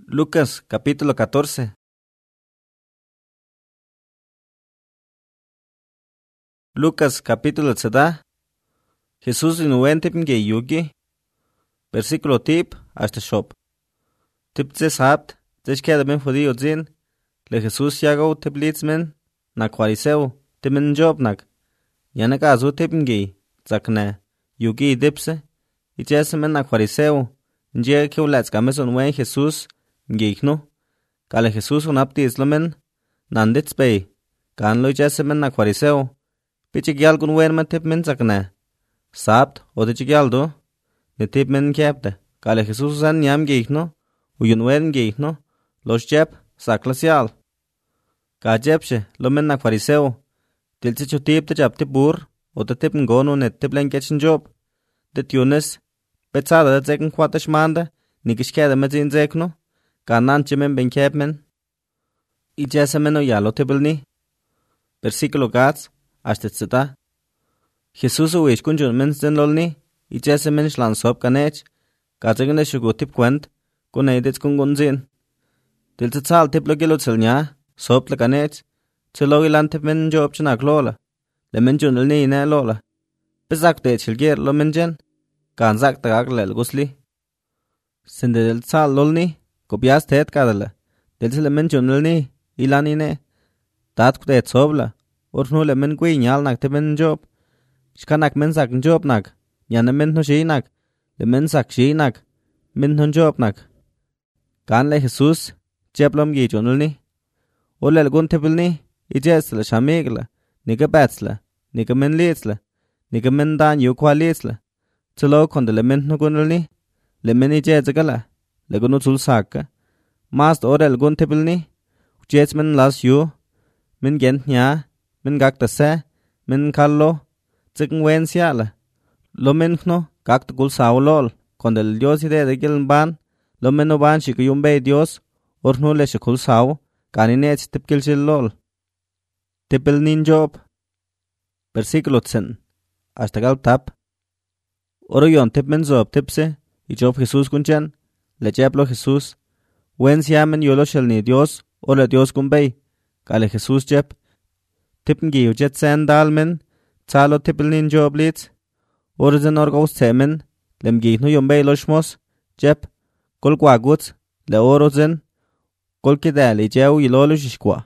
Lucas capítulo 14. Lucas capítulo 14. Jesús inuwente pinge yugi. Versículo tip hasta shop. Tip zesabt, zeshkeda ben judío zin. Le Jesús yago tiblitzmen. Na kwariseu, timen jobnak. Yanaka azu tipingi, zakne. Yugi dipse. Ichesemen na kwariseu. Nje kiulats kameson wen Jesús. Ngigno. Kale Jesús unapti islamen. Nandits bay. Kan lo ichesemen na kwariseu. Pichigyal kun wen tip men zakne. Sabt, ode chigyal do. Ne tip men kepte. Kale Jesús an nyam gigno. Uyun wen gigno. Los jep, saklasial. Ka jepshe, lo men na kwariseu. Tilsi chu tip te jap tip bur. Ode tip ngono net tip len ketchen job. Det yunes. Betzada zeken kwatash manda. Nikishkeda mezin zekno. Kanan chimen ben kep men. Ichese o yalo tibelni. Versículo gats. Hasta zeta. Jesús uish kunjun men zin lolni. Ichese men shlan sop kanech. Kazegene shugo tip kwent. Kunedits kungun zin. Tilsi tzal tip lo gilo tzilnya. Sop le kanech. Tzilo ilan tip men job chinak lola. Le men jun lni ine lola. Bezak de chilgir lo men jen. Kanzak tagak lel gusli. Sinde del tzal lolni. Kopias teet kadala. Delsi le men jun lni. Ilan ine. Tat kudet sobla. Urnu le men gui nyal nak te men job. Shkanak men sak job nak. Yana men no shi nak. Le men sak shi nak. Men no job nak. Kan le Jesus. Jeblom gi jonulni. Ole le gun tebelni. Ijesla shamigla. Nika betsla. Nika men lietsla. Nika men dan yu kwa lietsla. Tsilo konde le men no gunulni. Le men ijesgala. Le gunu tul sakka. Mast ore le gun tebelni. Ujets men las yu. Men gent nya. Men gakta se, men kallo, zikin wen siala. Lo men kno, gakta gul sao lol, konde el Dios ide de giln ban, lo men no ban shika yumbe Dios, urnu le shikul sao, kanine ech tipkil shil lol. Tipil nin job. Versículo 10. Hasta gal tap. Oro yon tip men zob tipse, y job Jesús kunchen, le jeblo Jesús, wen siamen yolo shil ni Dios, o le Dios kumbey, kale Jesús jeb, tippen gi ujet sen dalmen tsalo tippelnin joblits orzen orgos semen lem gi no yombe loshmos jep kol kwaguts le orozen kol kidali jew yilolo shishkwa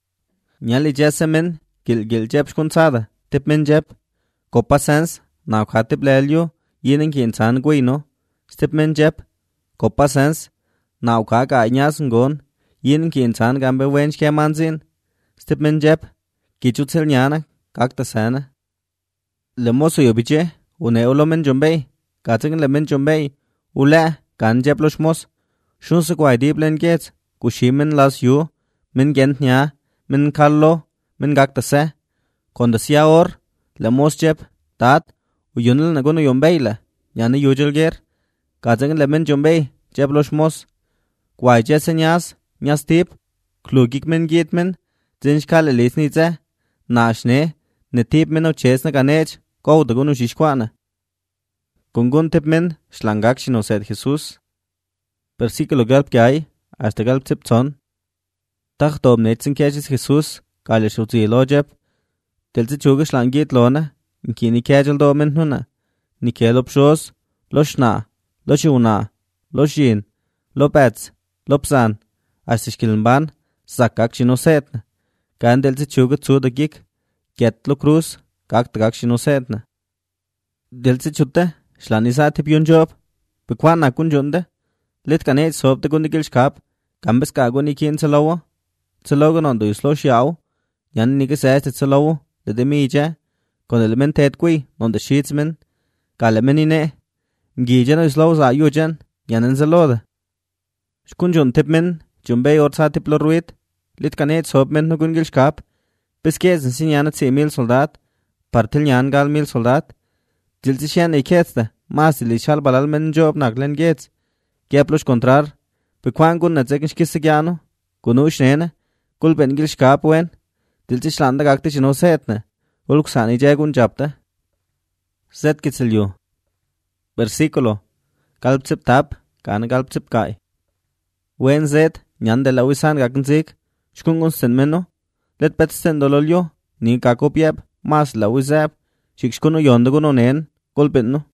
nyali jesemen gil jep shkunzada tipmen jep kopasens na khatip lelyo yinen kin san guino stipmen jep kopasens na ka ga nyas ngon yinen kin san gambe wench kemanzin stipmen jep Kichutsel nyana, kakta sana. Le moso yobiche, une olomen jombei, katzing le men jombei, ule, kan jeplosh mos. Shun se kwai diblen gets, kushimen las yu, men gent nya, men kallo, men kakta se. Konda siya or, le mos jep, tat, uyunil nagono yombei la, nyana yujel ger. Katzing le men jombei, jeplosh mos. Kwai jese nyas tip, klugik men git men, zinshkale lisnitze. Nashne, ne tip men o chesna ganech, go da gunu shishkwana. Gungun tip men, shlangak shino said Jesus. Versículo galp gai, hasta galp tip ton. Tach dob netzen keches Jesus, gale shuzi lojeb. Delzi chuga shlangit lona, nkini kejel do men huna. Nikelop shos, loshna, loshuna, loshin, lopets, lopsan, astishkilmban, sakak shino setna. Kan delzi chuga tsu da gik, get lo cruz, kak tagak shino setna. Delzi chute, shlanisa tip yun job, bekwan na kun junde, lit kanech sob da gundi gil shkap, kambes kago ni kien tsalawa, tsalawa non do islo shiao, yan nige seste tsalawa, da demi ije, kon element het kui, non da sheetsmen, kalemen ine, mgije no islo za yujen, yanen zaloda. Shkun jun tip men, jumbei orsa tip lo ruit, lit kanech sob men no gungil shkap, Beskesen sin yana 10.000 soldat, partil yan gal 1.000 soldat. Dilzi shen iketste, masili shal balal men job naglen gets. Geplosh kontrar, bekwan gun na zekin shkisse gyano, gunu shnene, gul ben gil shkap wen, dilzi shlanda gakti shino setne, ulk sani jagun japte. Zet kitsilyo. Versículo. Galpzip tap, kan galpzip kai. Wen zet, nyan de la wisan gakanzik, shkungun sen meno, let petsten dololyo, ni kakopiab, mas la wisab, shikshkuno yondaguno nen, golpen no.